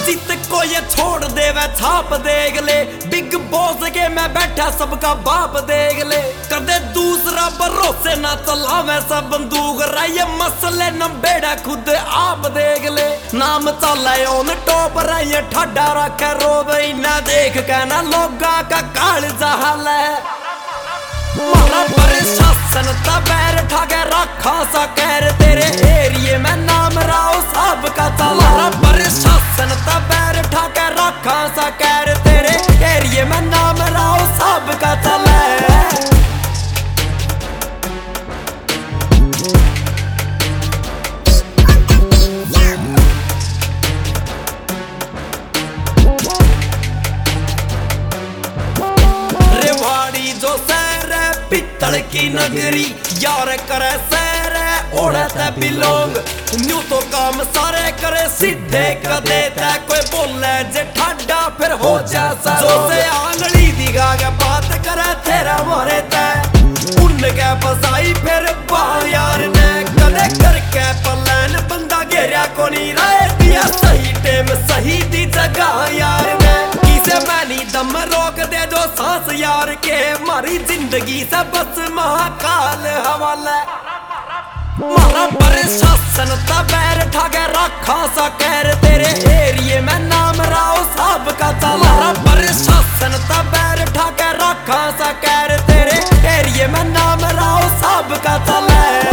जित को ये छोड़ दे वह छाप देख ले, बिग बॉस के मैं बैठा सबका बाप देख ले। कर दे दूसरा भरोसे ना चलावे सब बंदूक रहा, ये मसले न बेड़ा खुद आप देख ले। नाम चले ऑन टॉप रहा, ये ठाडा रखे रोब इना देख के ना लोगा का काल जहाल है। मारा प्रशासन ता पैर ठाके रखा सा कहर, तेरे एरिए में नाम राव साहब का चला। मारा प्रशासन ता पैर ठाके रखा सा कहर, तेरे एरिए में नाम राव साहब का चला। रेवाड़ी जो पित्तल की नगरी यार करे सैर ओढ़त बिलोंग, न्यू तो काम सारे करे सीधे कदे तै कोई बोले जे ठाडा फिर हो जैसा। जो से आंगली दिखा के बात करे तेरा मारे तै उनके फसाई फिर बाल यार ने कदे करके पलान बंदा घेरिया को नहीं रहे दिया सही टाइम सही दी जगह यार ने। किसे मैनी दम रोक दे जो सांस यार के मारी जिंदगी से बस महाकाल हवाला। मारा प्रशासन ता पैर ठाके रखा सा कहर, तेरे एरिए में नाम राव साहब का चला। मारा प्रशासन ता पैर ठाके रखा सा कहर, तेरे एरिए में नाम राव साहब का चला।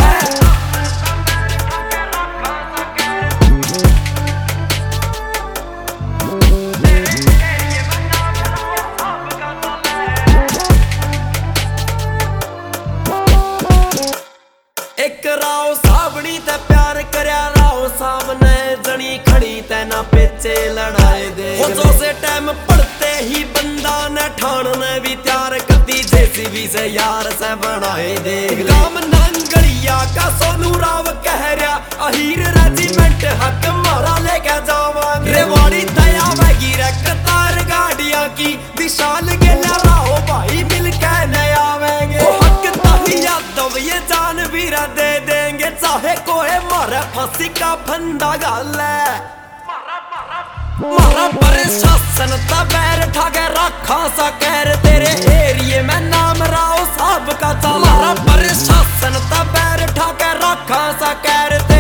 एक राव सावनी ते प्यार करया राव साहब ने जनी खड़ी तेना पेचे लड़ाए दे। जो से टाइम पढ़ते ही बंदा ने ठाण ने भी त्यार करती जेसीबी से यार से बनाए दे। काम नंगड़िया का सोनू राव कह रहा अहीर रेजिमेंट हक मारा लेके जावांगे। रेवाड़ी दया वगी रे कतार गाड़ियां की विशाल गेला राव भाई मिलके नया आवेंगे। हक ताही यादव ये जान भी दे देंगे चाहे कोई मारे फांसी का फंदा गाल है। मारा प्रशासन ता पैर ठाके रखा सा कहर, तेरे एरिए में नाम राव साहब का चला। मारा प्रशासन ता पैर ठाके रखा सा कहर।